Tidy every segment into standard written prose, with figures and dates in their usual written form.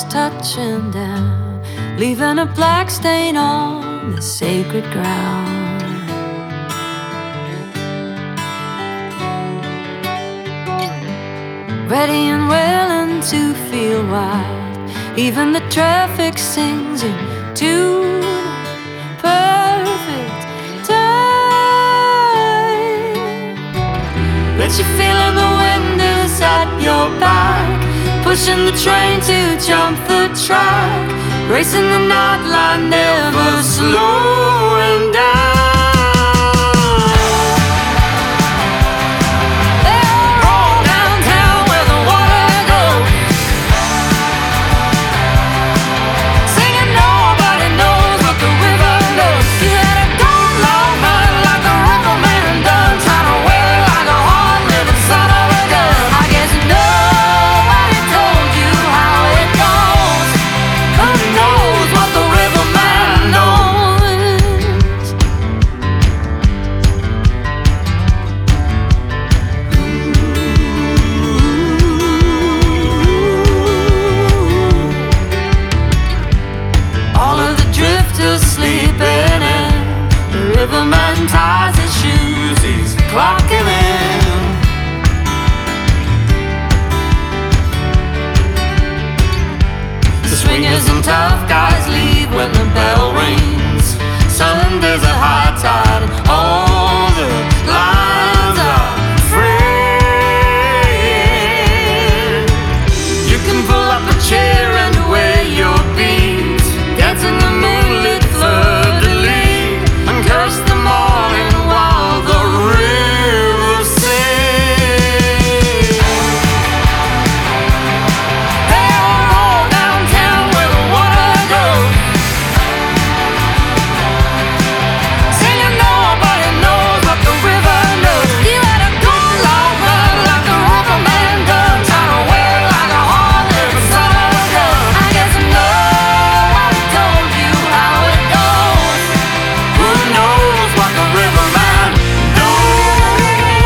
warriors touching down, leaving a black stain on the sacred ground. Ready and willing to feel wild, even the traffic sings in tune. Perfect time. Bet you feeling the wind is at your back, pushing the train to jump the track, racing the night line, never slowing down. Riverman ties his shoes, he's clocking in. The swingers and tough guys leave when the bell rings. Sunday's a high tide and all the lines are free. You can pull up a chair and wear your beads, dance in the moonlit fleur-de-lis, and curse the morning while the river sings. They all roll downtown where the water goes, singing nobody knows what the river knows. You had a good long run like the riverman done, trying to wear like a hard living son of a gun. I guess nobody told you how it goes. Who knows what the riverman knows?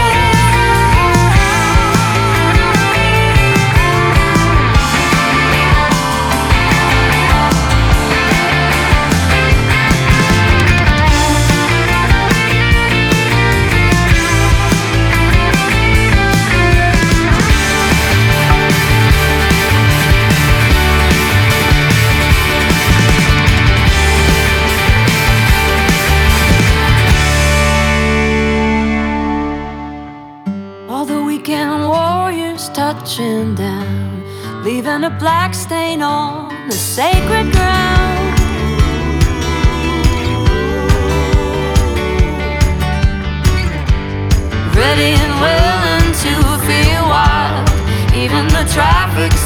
All the weekend warriors touching down, leaving a black stain on the sacred ground. Ready and willing to feel wild, even the traffic